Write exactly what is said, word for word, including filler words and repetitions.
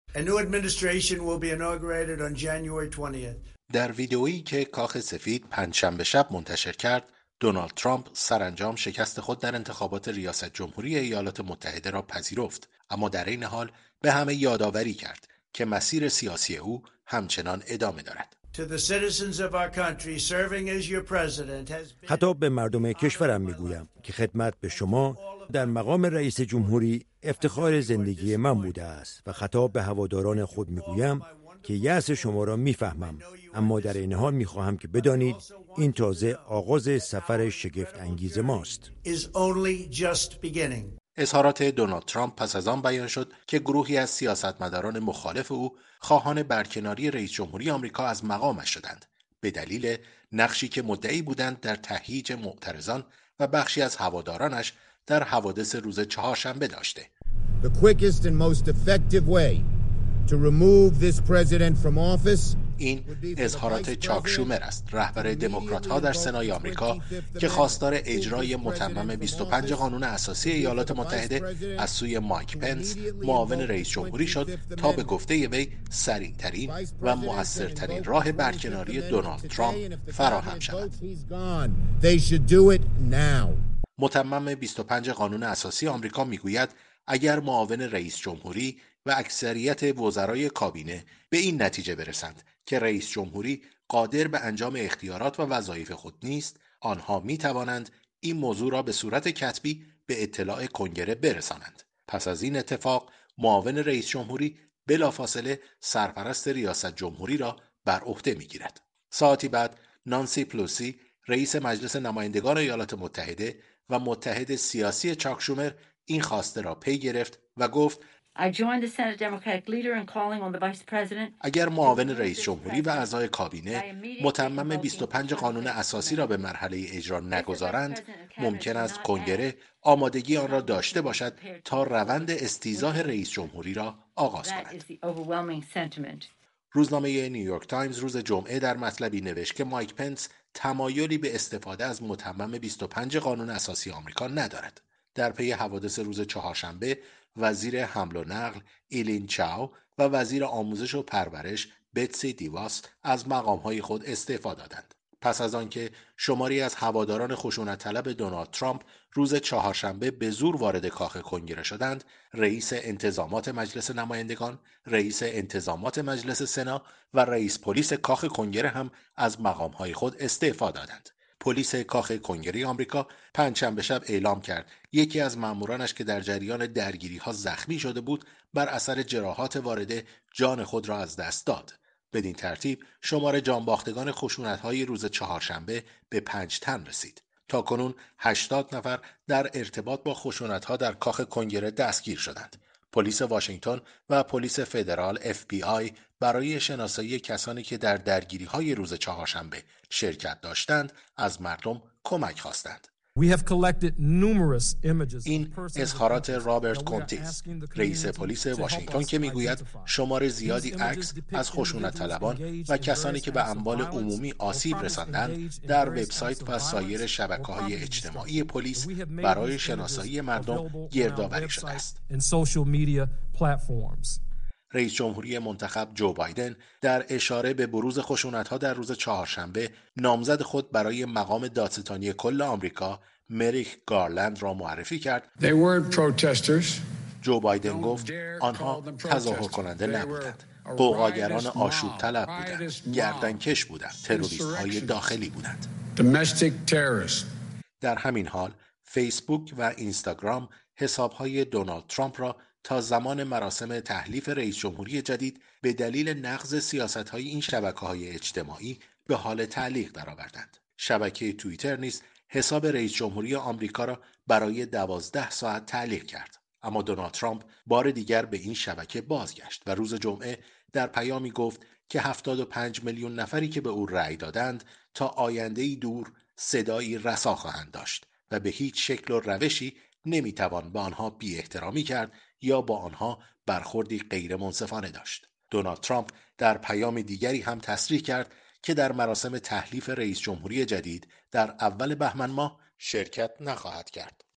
A new administration will be inaugurated on January twentieth. در ویدئویی که کاخ سفید پنجشنبه شب منتشر کرد، دونالد ترامپ سرانجام شکست خود در انتخابات ریاست جمهوری ایالات متحده را پذیرفت، اما در این حال به همه یادآوری کرد که مسیر سیاسی او همچنان ادامه دارد. خطاب به مردم کشورم میگویم که خدمت به شما در مقام رئیس جمهوری افتخار زندگی من بوده است و خطاب به هواداران خود میگویم که یأس شما را میفهمم، اما در این حال میخواهم که بدانید این تازه آغاز سفر شگفت انگیز ماست. اظهارات دونالد ترامپ پس از آن بیان شد که گروهی از سیاستمداران مخالف او خواهان برکناری رئیس جمهوری آمریکا از مقامش شدند به دلیل نقشی که مدعی بودند در تهییج معترضان و بخشی از هوادارانش در حوادث روز چهارشنبه داشته. The quickest and most effective way to remove this president from office. این اظهارات چاک شومر است، رهبر دموکرات‌ها در سنای آمریکا که خواستار اجرای متمم بیست و پنج قانون اساسی ایالات متحده از سوی مایک پنس معاون رئیس جمهوری شد تا به گفته وی سریع‌ترین و مؤثرترین راه برکناری دونالد ترامپ فراهم شود. متمم بیست و پنج قانون اساسی آمریکا میگوید اگر معاون رئیس جمهوری و اکثریت وزرای کابینه به این نتیجه برسند که رئیس جمهوری قادر به انجام اختیارات و وظایف خود نیست، آنها می توانند این موضوع را به صورت کتبی به اطلاع کنگره برسانند. پس از این اتفاق معاون رئیس جمهوری بلافاصله سرپرست ریاست جمهوری را بر عهده می گیرد. ساعتی بعد نانسی پلوسی رئیس مجلس نمایندگان ایالات متحده و متحد سیاسی چاک شومر این خواسته را پی گرفت و گفت اگر معاون رئیس جمهوری و اعضای کابینه متمم بیست و پنج قانون اساسی را به مرحله اجرا نگذارند، ممکن است کنگره آمادگی آن را داشته باشد تا روند استیضاح رئیس جمهوری را آغاز کند. روزنامه نیویورک تایمز روز جمعه در مطلبی نوشت که مایک پنس تمایلی به استفاده از متمم بیست و پنج قانون اساسی آمریکا ندارد. در پی حوادث روز چهارشنبه، وزیر حمل و نقل ایلین چاو و وزیر آموزش و پرورش بتسی دیواس از مقام‌های خود استعفا دادند. پس از آنکه شماری از هواداران خشونت‌طلب دونالد ترامپ روز چهارشنبه به زور وارد کاخ کنگره شدند، رئیس انتظامات مجلس نمایندگان، رئیس انتظامات مجلس سنا و رئیس پلیس کاخ کنگره هم از مقام‌های خود استعفا دادند. پلیس کاخ کنگره آمریکا پنجشنبه شب اعلام کرد یکی از مامورانش که در جریان درگیری‌ها زخمی شده بود بر اثر جراحات وارده جان خود را از دست داد. بدین ترتیب شمار جانباختگان خشونت‌های روز چهارشنبه به پنج تن رسید. تاکنون هشتاد نفر در ارتباط با خشونت‌ها در کاخ کنگره دستگیر شدند. پلیس واشنگتن و پلیس فدرال اف بی آی برای شناسایی کسانی که در درگیری‌های روز چهارشنبه شرکت داشتند از مردم کمک خواستند. این اظهارات رابرت کنتیز، رئیس پلیس واشنگتن که میگوید شمار زیادی عکس از خشونت‌طلبان و کسانی که به اموال عمومی آسیب رساندند در وبسایت و سایر شبکه‌های اجتماعی پلیس برای شناسایی مردم گردآوری شده است. رئیس جمهوری منتخب جو بایدن در اشاره به بروز خشونت‌ها در روز چهارشنبه نامزد خود برای مقام دادستانی کل آمریکا مریک گارلند را معرفی کرد. جو بایدن گفت آنها تظاهر کننده نبودند، قوقاگران آشوب طلب بودند، گردنکش بودند، تروریست‌های داخلی بودند. در همین حال فیسبوک و اینستاگرام حساب‌های دونالد ترامپ را تا زمان مراسم تحلیف رئیس جمهوری جدید به دلیل نقض سیاست‌های این شبکه‌های اجتماعی به حال تعلیق درآوردند. شبکه توییتر نیز حساب رئیس جمهوری آمریکا را برای دوازده ساعت تعلیق کرد. اما دونالد ترامپ بار دیگر به این شبکه بازگشت و روز جمعه در پیامی گفت که هفتاد و پنج میلیون نفری که به او رأی دادند تا آینده‌ای دور صدایی رسا خواهند داشت و به هیچ شکل و روشی نمیتوان به آنها بی احترامی کرد یا با آنها برخوردی غیر منصفانه داشت. دونالد ترامپ در پیام دیگری هم تصریح کرد که در مراسم تحلیف رئیس جمهوری جدید در اول بهمن ماه شرکت نخواهد کرد.